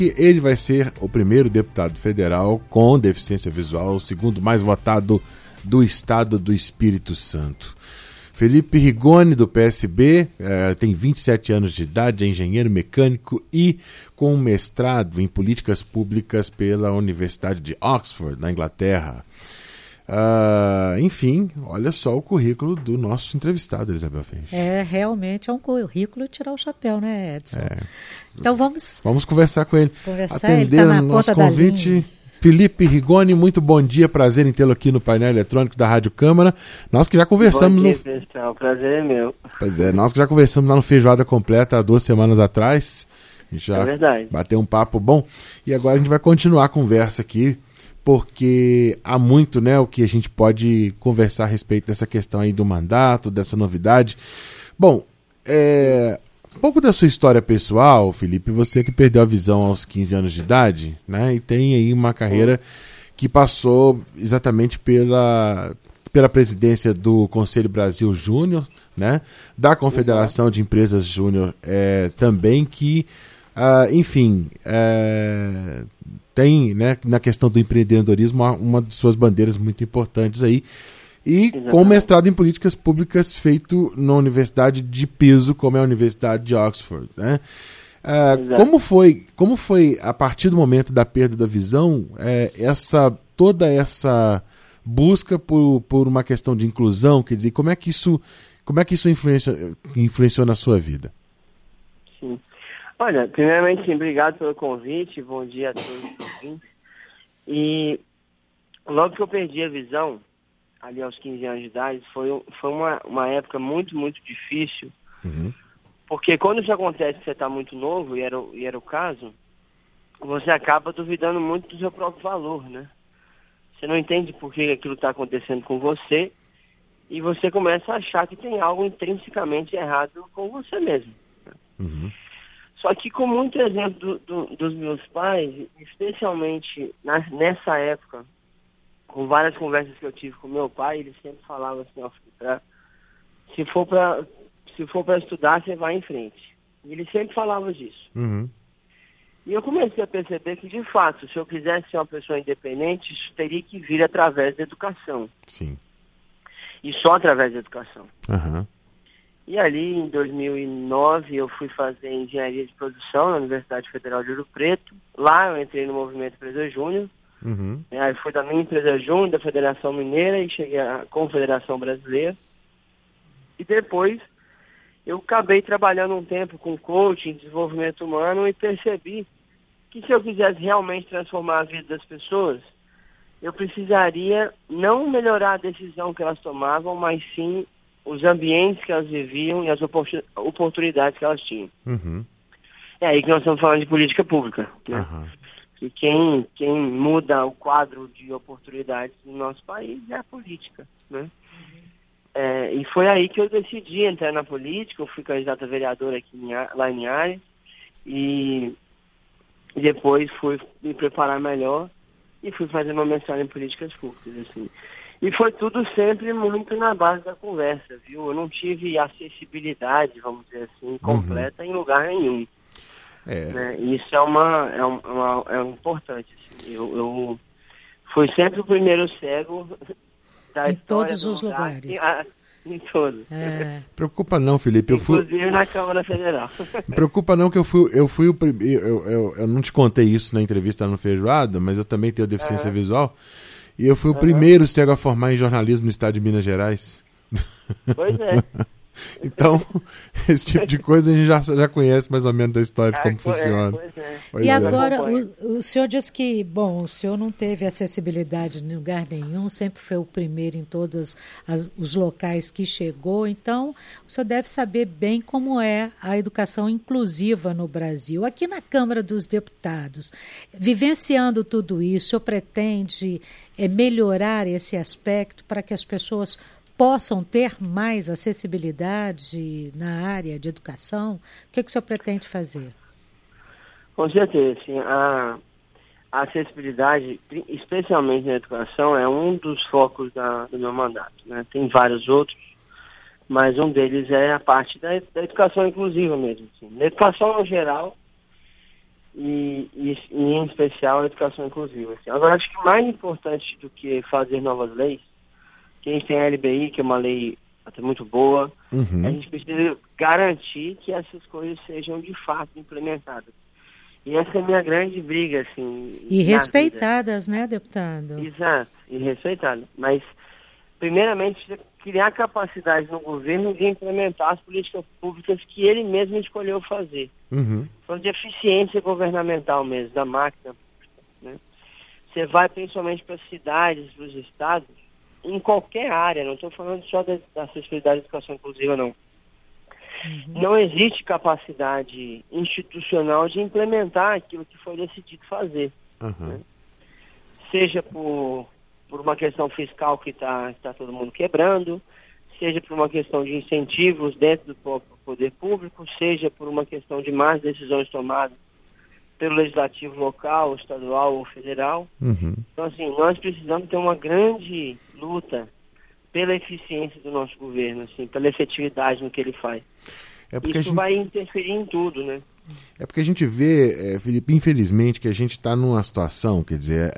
Ele vai ser o primeiro deputado federal com deficiência visual, o segundo mais votado do estado do Espírito Santo. Felipe Rigoni, do PSB, tem 27 anos de idade, é engenheiro mecânico e com mestrado em políticas públicas pela Universidade de Oxford, na Inglaterra. Enfim, olha só o currículo do nosso entrevistado, Elizabeth Fench. Realmente é um currículo tirar o chapéu, né, Edson? Então vamos conversar com ele. Atender o nosso convite. Felipe Rigoni, muito bom dia, prazer em tê-lo aqui no painel eletrônico da Rádio Câmara. Nós que já conversamos... Bom dia, pessoal, prazer é meu. Pois é, nós que já conversamos lá no Feijoada Completa há 2 semanas atrás. A gente já bateu um papo bom. E agora a gente vai continuar a conversa aqui, porque há muito, né, o que a gente pode conversar a respeito dessa questão aí do mandato, dessa novidade. Bom, um pouco da sua história pessoal, Felipe, você que perdeu a visão aos 15 anos de idade, né, e tem aí uma carreira que passou exatamente pela presidência do Conselho Brasil Júnior, né, da Confederação de Empresas Júnior também, que, enfim, tem, né, na questão do empreendedorismo uma de suas bandeiras muito importantes aí, e com mestrado em políticas públicas feito na universidade de peso, como é a Universidade de Oxford, né? Como foi, a partir do momento da perda da visão, toda essa busca por uma questão de inclusão, quer dizer, como é que isso influenciou na sua vida? Sim. Olha, primeiramente, sim, obrigado pelo convite, bom dia a todos os ouvintes. E logo que eu perdi a visão, ali aos 15 anos de idade, foi uma época muito, muito difícil, porque quando isso acontece, você está muito novo, e era o caso, você acaba duvidando muito do seu próprio valor, né? Você não entende por que aquilo está acontecendo com você, e você começa a achar que tem algo intrinsecamente errado com você mesmo. Só que com muito exemplo dos meus pais, especialmente nessa época, com várias conversas que eu tive com meu pai, ele sempre falava assim, se for para estudar, você vai em frente. E ele sempre falava disso. E eu comecei a perceber que, de fato, se eu quisesse ser uma pessoa independente, isso teria que vir através da educação. Sim. E só através da educação. E ali, em 2009, eu fui fazer engenharia de produção na Universidade Federal de Ouro Preto. Lá eu entrei no movimento Empresa Júnior. Aí fui da minha empresa Júnior, da Federação Mineira, e cheguei à Confederação Brasileira. E depois eu acabei trabalhando um tempo com coaching, desenvolvimento humano, e percebi que se eu quisesse realmente transformar a vida das pessoas, eu precisaria não melhorar a decisão que elas tomavam, mas sim os ambientes que elas viviam e as oportunidades que elas tinham. É aí que nós estamos falando de política pública, né? Que quem muda o quadro de oportunidades no nosso país é a política, né? E foi aí que eu decidi entrar na política. Eu fui candidato a vereador aqui lá em Linhares, e depois fui me preparar melhor e fui fazer uma mestrado em políticas públicas, assim. E foi tudo sempre muito na base da conversa, viu? Eu não tive acessibilidade, vamos dizer assim, completa em lugar nenhum. Né? Isso é importante. Assim. Eu fui sempre o primeiro cego da em história todos os lugares. Em todos. Preocupa não, Felipe. Inclusive na Câmara Federal. Preocupa não que eu fui o primeiro. Eu não te contei isso na entrevista no Feijoada, mas eu também tenho deficiência visual. E eu fui o primeiro cego a formar em jornalismo no estado de Minas Gerais. Pois é. Então, esse tipo de coisa a gente já conhece mais ou menos da história de como funciona. E agora, o senhor disse que, bom, o senhor não teve acessibilidade em lugar nenhum, sempre foi o primeiro em todos os locais que chegou, então o senhor deve saber bem como é a educação inclusiva no Brasil. Aqui na Câmara dos Deputados, vivenciando tudo isso, o senhor pretende melhorar esse aspecto para que as pessoas possam ter mais acessibilidade na área de educação? O que o senhor pretende fazer? Com certeza, sim. A acessibilidade, especialmente na educação, é um dos focos do meu mandato, né? Tem vários outros, mas um deles é a parte da educação inclusiva mesmo. Assim. Na educação, no geral, e em especial a educação inclusiva. Assim. Agora, acho que mais importante do que fazer novas leis, que a gente tem a LBI, que é uma lei até muito boa, a gente precisa garantir que essas coisas sejam de fato implementadas. E essa é a minha grande briga, assim. E respeitadas, né, deputado? Exato, e respeitadas. Mas, primeiramente, precisa criar capacidade no governo de implementar as políticas públicas que ele mesmo escolheu fazer. Falando de eficiência governamental mesmo, da máquina. Né? Você vai principalmente para as cidades, para os estados, em qualquer área, não estou falando só da acessibilidade da educação inclusiva, não. Não existe capacidade institucional de implementar aquilo que foi decidido fazer. Né? Seja por uma questão fiscal que está todo mundo quebrando, seja por uma questão de incentivos dentro do próprio poder público, seja por uma questão de más decisões tomadas pelo legislativo local, estadual ou federal. Então, assim, nós precisamos ter uma grande luta pela eficiência do nosso governo, assim, pela efetividade no que ele faz. Isso vai interferir em tudo, né? É porque a gente vê, Felipe, infelizmente, que a gente está numa situação, quer dizer,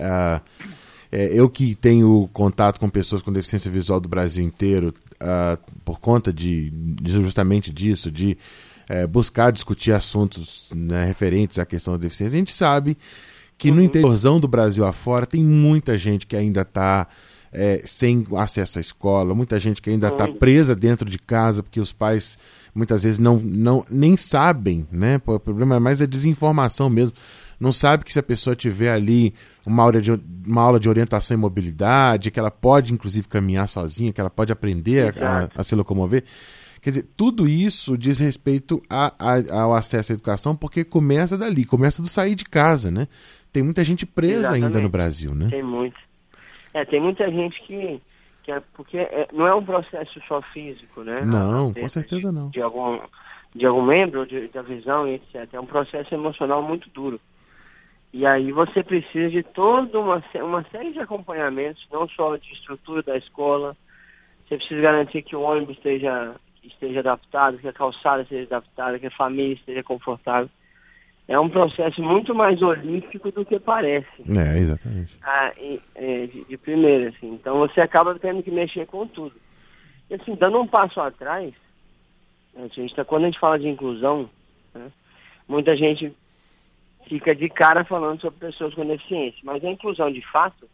eu que tenho contato com pessoas com deficiência visual do Brasil inteiro, por conta justamente disso, de buscar discutir assuntos, né, referentes à questão da deficiência, a gente sabe que no interiorzão do Brasil afora tem muita gente que ainda está sem acesso à escola, muita gente que ainda está presa dentro de casa, porque os pais muitas vezes nem sabem, né? O problema é mais a desinformação mesmo. Não sabe que se a pessoa tiver ali uma aula de orientação e mobilidade, que ela pode inclusive caminhar sozinha, que ela pode aprender a se locomover. Quer dizer, tudo isso diz respeito ao acesso à educação, porque começa dali, começa do sair de casa, né? Tem muita gente presa ainda no Brasil, né? Tem muito. Tem muita gente que porque não é um processo só físico, né? Não, com certeza não. De algum membro, da visão, etc. É um processo emocional muito duro. E aí você precisa de toda uma série de acompanhamentos, não só de estrutura da escola. Você precisa garantir que o ônibus esteja adaptado, que a calçada seja adaptada, que a família esteja confortável. É um processo muito mais holístico do que parece. Exatamente. De primeira, assim. Então você acaba tendo que mexer com tudo. E assim, dando um passo atrás, quando a gente fala de inclusão, né, muita gente fica de cara falando sobre pessoas com deficiência. Mas a inclusão, de fato,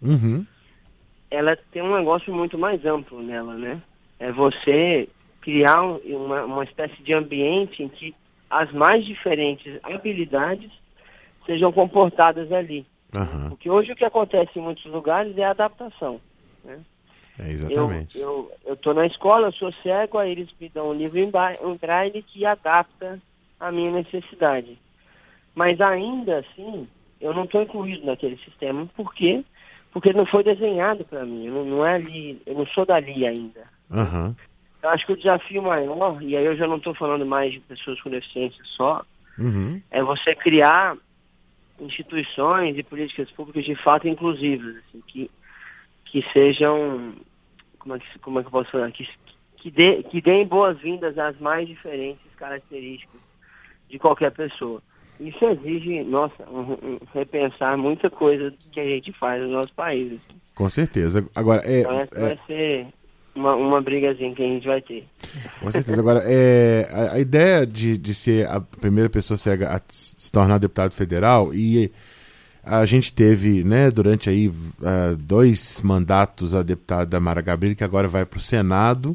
ela tem um negócio muito mais amplo nela, né? É você criar uma espécie de ambiente em que as mais diferentes habilidades sejam comportadas ali. Porque hoje o que acontece em muitos lugares é a adaptação. Né? Exatamente. Eu estou na escola, eu sou cego, aí eles me dão um livro em braille que adapta a minha necessidade. Mas ainda assim, eu não estou incluído naquele sistema. Por quê? Porque não foi desenhado para mim. Não é ali, eu não sou dali ainda. Eu acho que o desafio maior, e aí eu já não estou falando mais de pessoas com deficiência só, é você criar instituições e políticas públicas de fato inclusivas, assim, que sejam, como é que eu posso falar, que deem boas-vindas às mais diferentes características de qualquer pessoa. Isso exige, repensar muita coisa que a gente faz no nosso país. Assim. Com certeza. Agora, vai ser uma brigazinha que a gente vai ter. Com certeza. Agora, a ideia de ser a primeira pessoa cega a se tornar deputado federal, e a gente teve, né, durante aí 2 mandatos a deputada Mara Gabrilli, que agora vai para o Senado.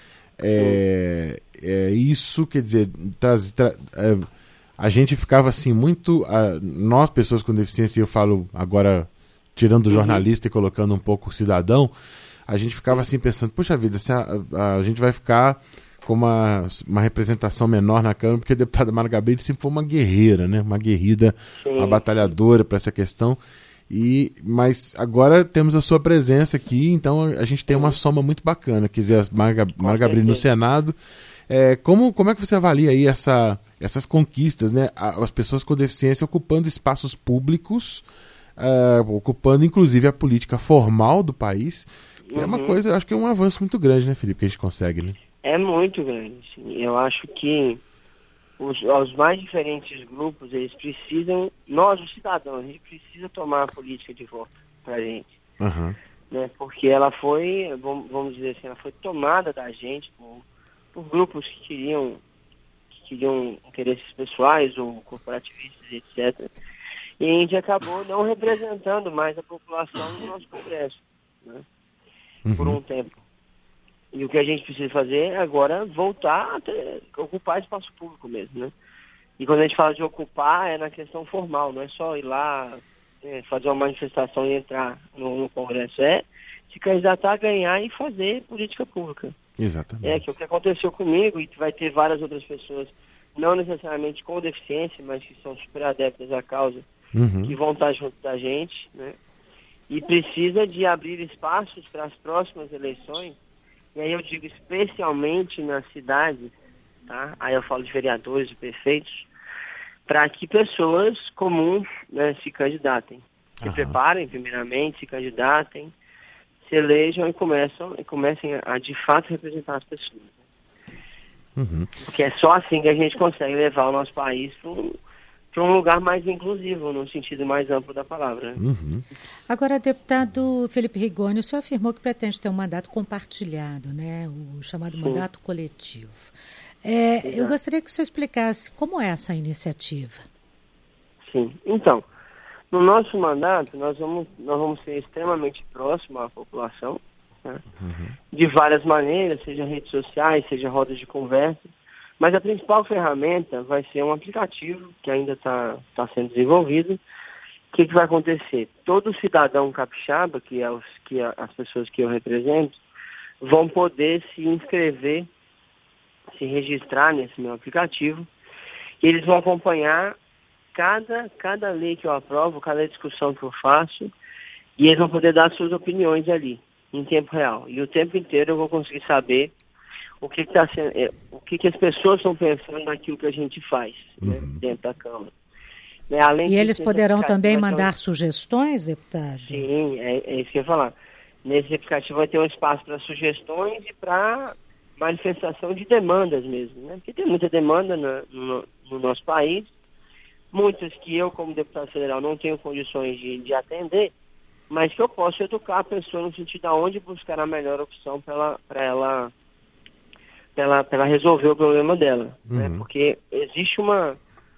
Isso, quer dizer, a gente ficava assim muito... nós, pessoas com deficiência, eu falo agora tirando o jornalista e colocando um pouco o cidadão, a gente ficava assim pensando, puxa vida, se a gente vai ficar com uma representação menor na Câmara, porque a deputada Mara Gabrilli sempre foi uma guerreira, né? Uma guerrida, uma batalhadora para essa questão. Mas agora temos a sua presença aqui, então a gente tem uma soma muito bacana. Quer dizer, a Mara Gabrilli no Senado. Como é que você avalia aí essas conquistas, né? As pessoas com deficiência ocupando espaços públicos, ocupando inclusive a política formal do país. É uma coisa, acho que é um avanço muito grande, né, Felipe, que a gente consegue, né? É muito grande. Sim. Eu acho que os mais diferentes grupos, eles precisam, nós, os cidadãos, a gente precisa tomar a política de volta pra gente. Uhum. Né? Porque ela foi, vamos dizer assim, ela foi tomada da gente por grupos que queriam interesses pessoais ou corporativistas, etc. E a gente acabou não representando mais a população no nosso Congresso, né? Por um tempo. E o que a gente precisa fazer é agora voltar a ocupar espaço público mesmo, né? E quando a gente fala de ocupar, é na questão formal, não é só ir lá, fazer uma manifestação e entrar no Congresso, é se candidatar a ganhar e fazer política pública. Exatamente. Que é o que aconteceu comigo, e vai ter várias outras pessoas, não necessariamente com deficiência, mas que são super adeptas à causa, que vão estar junto da gente, né? E precisa de abrir espaços para as próximas eleições. E aí eu digo especialmente nas cidades, tá? Aí eu falo de vereadores, de prefeitos, para que pessoas comuns, né, se candidatem. Se preparem primeiramente, se candidatem, se elejam e comecem a de fato representar as pessoas. Porque é só assim que a gente consegue levar o nosso país para um lugar mais inclusivo, no sentido mais amplo da palavra. Agora, deputado Felipe Rigoni, o senhor afirmou que pretende ter um mandato compartilhado, né? O chamado mandato coletivo. Eu gostaria que o senhor explicasse como é essa iniciativa. Sim, então, no nosso mandato, nós vamos ser extremamente próximos à população, né? De várias maneiras, seja redes sociais, seja rodas de conversa. Mas a principal ferramenta vai ser um aplicativo que ainda está sendo desenvolvido. O que vai acontecer? Todo cidadão capixaba, que as pessoas que eu represento, vão poder se inscrever, se registrar nesse meu aplicativo, e eles vão acompanhar cada lei que eu aprovo, cada discussão que eu faço, e eles vão poder dar suas opiniões ali, em tempo real. E o tempo inteiro eu vou conseguir saber o que as pessoas estão pensando naquilo que a gente faz, né, dentro da Câmara. Né, além e eles poderão também mandar sugestões, deputado? Sim, é isso que eu ia falar. Nesse aplicativo vai ter um espaço para sugestões e para manifestação de demandas mesmo, né? Porque tem muita demanda no nosso país, muitas que eu, como deputado federal, não tenho condições de atender, mas que eu posso educar a pessoa no sentido de onde buscar a melhor opção para ela resolver o problema dela, né? Porque existe uma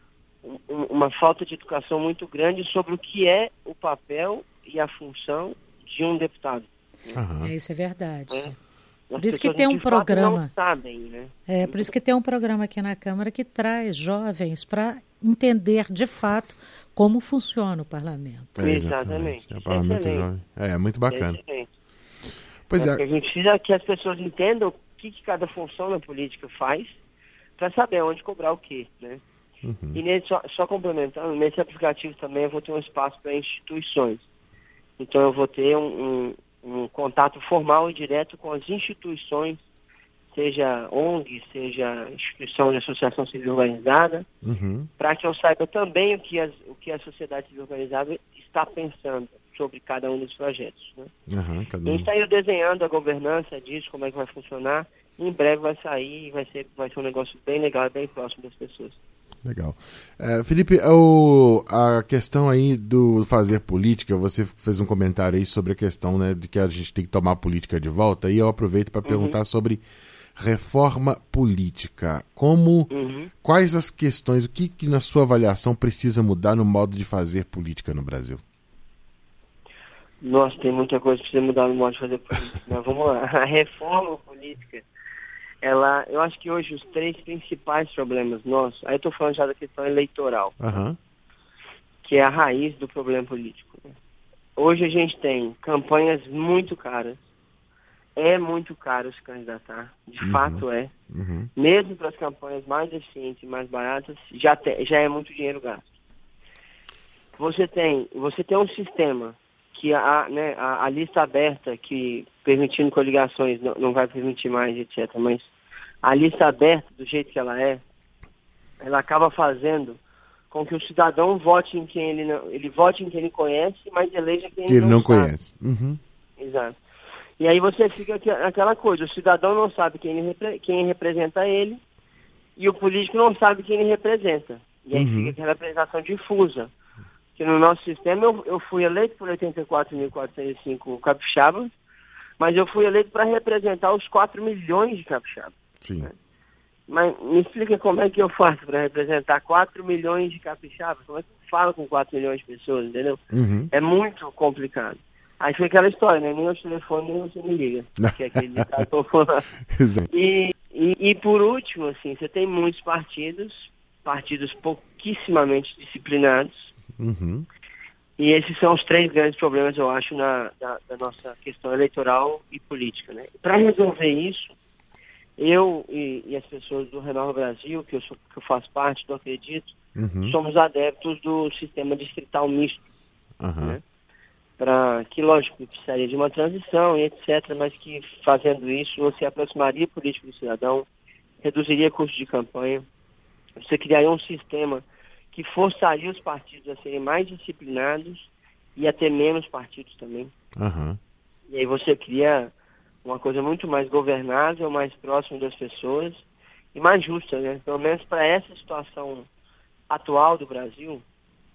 falta de educação muito grande sobre o que é o papel e a função de um deputado. Isso é verdade. Por isso que tem um programa. Não sabem, né? Por isso que tem um programa aqui na Câmara que traz jovens para entender de fato como funciona o parlamento. Exatamente. O parlamento jovem. É muito bacana. Pois é. A gente precisa que as pessoas entendam o que cada função na política faz, para saber onde cobrar o quê, né? E só complementando, nesse aplicativo também eu vou ter um espaço para instituições. Então eu vou ter um contato formal e direto com as instituições, seja ONG, seja instituição de associação civil organizada, para que eu saiba também o que a sociedade civil organizada está pensando sobre cada um dos projetos, né? A gente está aí desenhando a governança disso, como é que vai funcionar. Em breve vai sair e vai ser um negócio bem legal e bem próximo das pessoas. Legal. Felipe, a questão aí do fazer política, você fez um comentário aí sobre a questão, né, de que a gente tem que tomar a política de volta, e eu aproveito para perguntar sobre reforma política. Quais as questões, o que na sua avaliação precisa mudar no modo de fazer política no Brasil? Nossa, tem muita coisa que precisa mudar no modo de fazer política. Mas vamos lá. A reforma política, eu acho que hoje os 3 principais problemas nossos, aí eu estou falando já da questão eleitoral, que é a raiz do problema político. Hoje a gente tem campanhas muito caras, é muito caro se candidatar, de fato é. Mesmo para as campanhas mais eficientes e mais baratas, já é muito dinheiro gasto. Você tem um sistema que a lista aberta, que permitindo coligações não vai permitir mais, etc. Mas a lista aberta, do jeito que ela acaba fazendo com que o cidadão vote em quem ele vote em quem ele conhece, mas eleja quem ele não conhece. Exato. E aí você fica aquela coisa, o cidadão não sabe quem representa ele, e o político não sabe quem ele representa. E aí fica aquela representação difusa. Que no nosso sistema eu fui eleito por 84.405 capixabas, mas eu fui eleito para representar os 4 milhões de capixabas. Sim. Né? Mas me explica como é que eu faço para representar 4 milhões de capixabas? Como é que eu falo com 4 milhões de pessoas, entendeu? É muito complicado. Aí fica aquela história, né? Nem o telefone, nem você me liga. Que é aquele ditado popular. E por último, assim, você tem muitos partidos pouquíssimamente disciplinados. E esses são os 3 grandes problemas, eu acho, da nossa questão eleitoral e política, né? Para resolver isso, eu e as pessoas do Renova Brasil, que eu faço parte, do Acredito, somos adeptos do sistema distrital misto. Né? Que, lógico, precisaria de uma transição e etc., mas que, fazendo isso, você aproximaria o político do cidadão, reduziria custo de campanha, você criaria um sistema que forçaria os partidos a serem mais disciplinados e a ter menos partidos também. E aí você cria uma coisa muito mais governável, mais próxima das pessoas e mais justa, né? Pelo menos para essa situação atual do Brasil,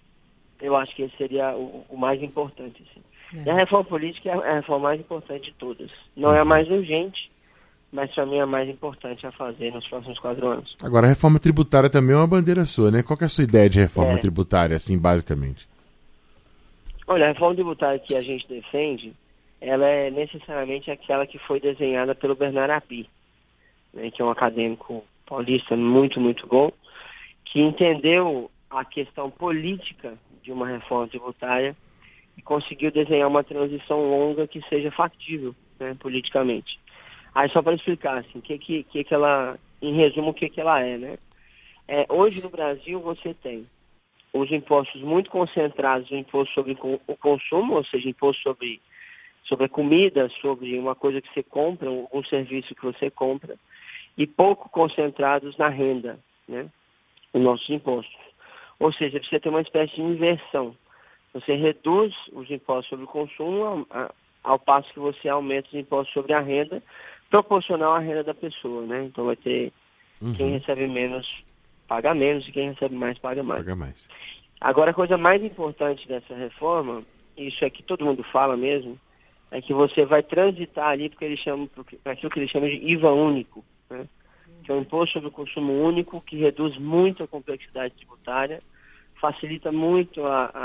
eu acho que esse seria o mais importante. Assim. E a reforma política é a reforma mais importante de todas. Não é a mais urgente, mas para mim é a mais importante a fazer nos próximos 4 anos. Agora, a reforma tributária também é uma bandeira sua, né? Qual que é a sua ideia de reforma tributária, assim, basicamente? Olha, a reforma tributária que a gente defende, ela é necessariamente aquela que foi desenhada pelo Bernard Api, né, que é um acadêmico paulista muito, muito bom, que entendeu a questão política de uma reforma tributária e conseguiu desenhar uma transição longa que seja factível, né, politicamente. Aí só para explicar, assim, que ela, em resumo, o que ela é, né? Hoje no Brasil você tem os impostos muito concentrados, o imposto sobre o consumo, ou seja, imposto sobre a comida, sobre uma coisa que você compra, um serviço que você compra, e pouco concentrados na renda, né? Os nossos impostos. Ou seja, você tem uma espécie de inversão. Você reduz os impostos sobre o consumo ao passo que você aumenta os impostos sobre a renda, proporcional à renda da pessoa, né? Então vai ter quem recebe menos, paga menos, e quem recebe mais, paga mais. Agora, a coisa mais importante dessa reforma, isso é que todo mundo fala mesmo, é que você vai transitar ali para aquilo que eles chamam de IVA único, né? Que é um imposto sobre o consumo único que reduz muito a complexidade tributária, facilita muito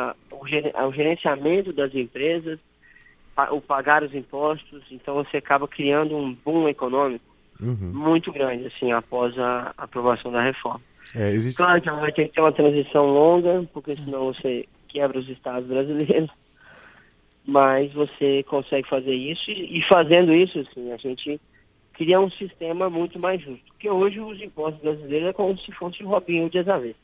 o gerenciamento das empresas, o pagar os impostos, então você acaba criando um boom econômico muito grande, assim, após a aprovação da reforma. Claro que vai ter que ter uma transição longa, porque senão você quebra os estados brasileiros, mas você consegue fazer isso, e fazendo isso, assim, a gente cria um sistema muito mais justo, porque hoje os impostos brasileiros é como se fosse o Robinho de Avesso.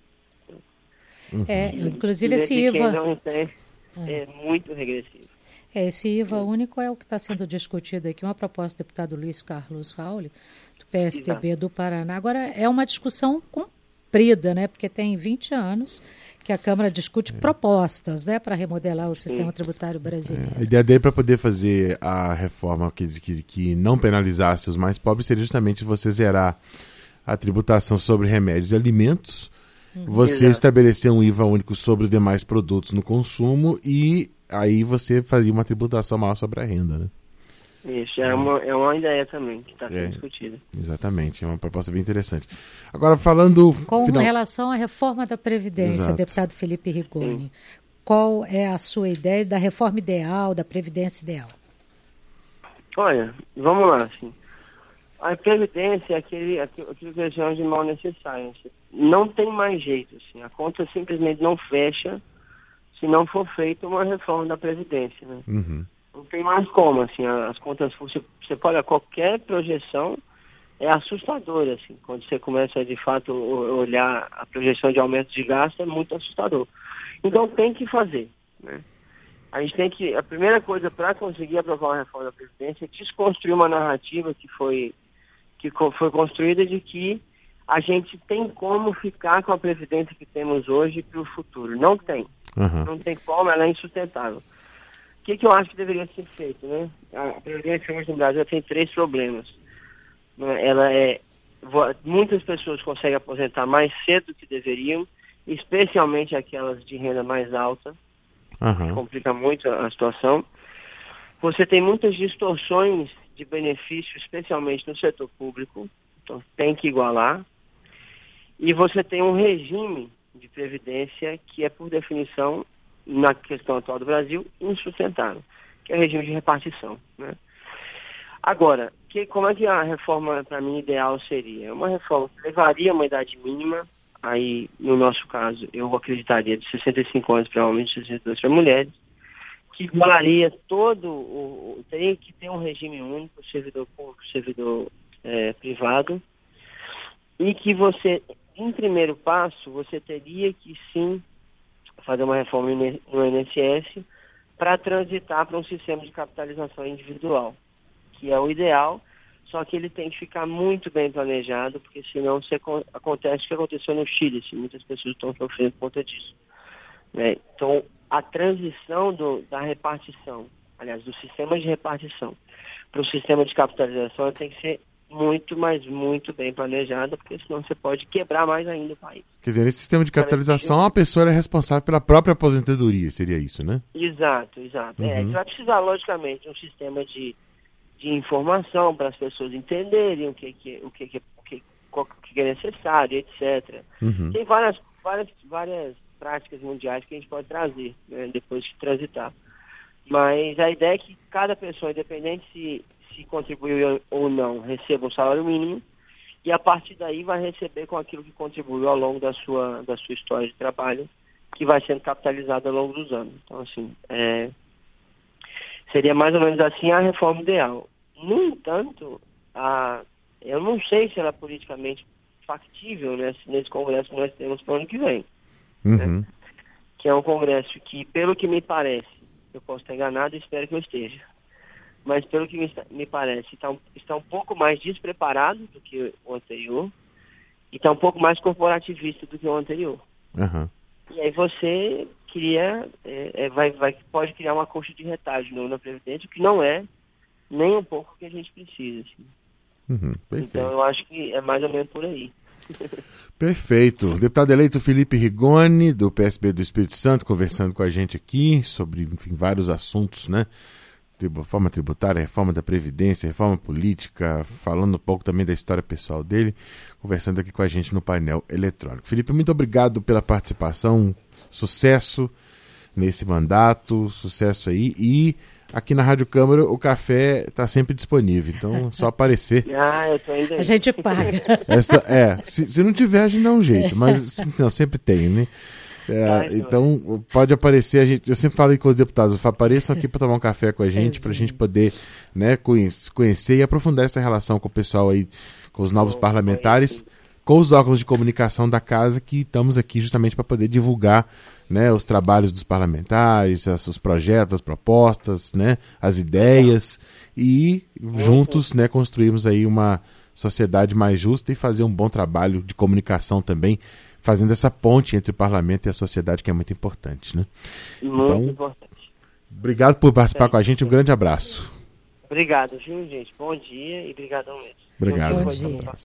Inclusive esse IVA... Não tem, é muito regressivo. Esse IVA único é o que está sendo discutido aqui, uma proposta do deputado Luiz Carlos Rauli, do PSDB do Paraná. Agora, é uma discussão comprida, né? Porque tem 20 anos que a Câmara discute propostas, né, para remodelar o sistema tributário brasileiro. A ideia dele para poder fazer a reforma que não penalizasse os mais pobres seria justamente você zerar a tributação sobre remédios e alimentos, você estabelecer um IVA único sobre os demais produtos no consumo e aí você fazia uma tributação maior sobre a renda, né? Isso, é uma ideia também que está sendo discutida. Exatamente, é uma proposta bem interessante. Agora, falando... Com relação à reforma da Previdência, deputado Felipe Rigoni, qual é a sua ideia da reforma ideal, da Previdência ideal? Olha, vamos lá, assim. A Previdência é aquilo que eles chamam de mal necessário. Assim. Não tem mais jeito, assim. A conta simplesmente não fecha se não for feita uma reforma da Previdência, né? Não tem mais como, assim, as contas, você pode olhar, qualquer projeção é assustadora, assim, quando você começa, de fato, olhar a projeção de aumento de gasto, é muito assustador. Então tem que fazer, né? A primeira coisa para conseguir aprovar uma reforma da Previdência é desconstruir uma narrativa que foi construída de que a gente tem como ficar com a Previdência que temos hoje para o futuro. Não tem. Não tem como, ela é insustentável. O que eu acho que deveria ser feito, né? A Previdência hoje no Brasil tem 3 problemas. Ela é muitas pessoas conseguem aposentar mais cedo do que deveriam, especialmente aquelas de renda mais alta, que complica muito a situação. Você tem muitas distorções de benefício, especialmente no setor público, então tem que igualar. E você tem um regime de previdência que é, por definição, na questão atual do Brasil, insustentável, que é o regime de repartição, né? Agora, como é que a reforma, para mim, ideal seria? Uma reforma que levaria uma idade mínima, aí, no nosso caso, eu acreditaria de 65 anos para homens e 62 para mulheres, que igualaria teria que ter um regime único, servidor público, servidor privado, e que você, em primeiro passo, você teria que, sim, fazer uma reforma no INSS para transitar para um sistema de capitalização individual, que é o ideal, só que ele tem que ficar muito bem planejado, porque senão acontece o que aconteceu no Chile, muitas pessoas estão sofrendo por conta disso, né? Então, a transição da repartição, aliás, do sistema de repartição para o sistema de capitalização tem que ser muito, mas muito bem planejada, porque senão você pode quebrar mais ainda o país. Quer dizer, nesse sistema de capitalização, a pessoa é responsável pela própria aposentadoria, seria isso, né? Exato. Você vai precisar, logicamente, de um sistema de informação para as pessoas entenderem o que é necessário, etc. Tem várias práticas mundiais que a gente pode trazer, né, depois de transitar. Mas a ideia é que cada pessoa, independente se contribuiu ou não, receba um salário mínimo e a partir daí vai receber com aquilo que contribuiu ao longo da sua história de trabalho, que vai sendo capitalizado ao longo dos anos. Então, assim, seria mais ou menos assim a reforma ideal. No entanto, eu não sei se ela é politicamente factível, né, nesse congresso que nós temos para o ano que vem. Né? Que é um congresso que, pelo que me parece, eu posso estar enganado e espero que eu esteja, mas pelo que me parece, está um pouco mais despreparado do que o anterior e está um pouco mais corporativista do que o anterior. E aí você pode criar uma coxa de retalho no na Previdência, o que não é nem um pouco o que a gente precisa. Assim. Então eu acho que é mais ou menos por aí. Perfeito. Deputado eleito Felipe Rigoni, do PSB do Espírito Santo, conversando com a gente aqui sobre, enfim, vários assuntos, né? Reforma tributária, reforma da Previdência, reforma política, falando um pouco também da história pessoal dele, conversando aqui com a gente no painel eletrônico. Felipe, muito obrigado pela participação, sucesso nesse mandato, sucesso aí, e aqui na Rádio Câmara o café está sempre disponível, então só aparecer. Eu tô ainda... A gente paga. Se não tiver, a gente dá um jeito, mas não, sempre tem, né? Então, pode aparecer, eu sempre falo com os deputados, apareçam aqui para tomar um café com a gente, para a gente poder, né, conhecer e aprofundar essa relação com o pessoal aí, com os novos parlamentares, com os órgãos de comunicação da casa, que estamos aqui justamente para poder divulgar, né, os trabalhos dos parlamentares, os projetos, as propostas, né, as ideias, e juntos, né, construirmos aí uma sociedade mais justa e fazer um bom trabalho de comunicação também, fazendo essa ponte entre o parlamento e a sociedade, que é muito importante, né? Muito importante. Obrigado por participar com a gente, um grande abraço. Obrigado, viu, gente? Bom dia e obrigadão mesmo. Obrigado. Bom dia.